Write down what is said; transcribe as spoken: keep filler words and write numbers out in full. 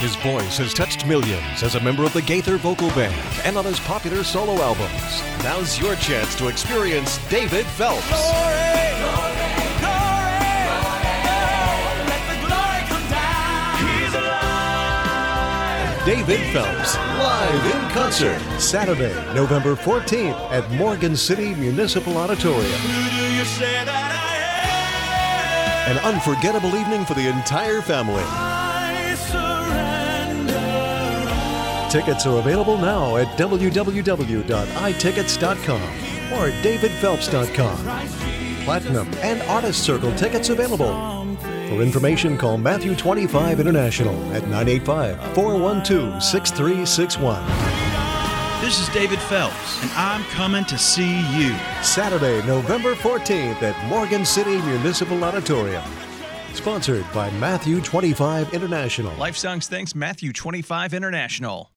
His voice has touched millions as a member of the Gaither Vocal Band and on his popular solo albums. Now's your chance to experience David Phelps. Glory, glory, glory, glory, let the glory come down. He's alive. David Phelps, live in concert, Saturday, November fourteenth at Morgan City Municipal Auditorium. Who do you say that I am? An unforgettable evening for the entire family. I surrender. Tickets are available now at w w w dot i tickets dot com or david phelps dot com. Platinum and Artist Circle tickets available. For information, call Matthew twenty-five International at nine eight five, four one two, six three six one. This is David Phelps, and I'm coming to see you. Saturday, November fourteenth at Morgan City Municipal Auditorium. Sponsored by Matthew twenty-five International. Life Songs thanks Matthew twenty-five International.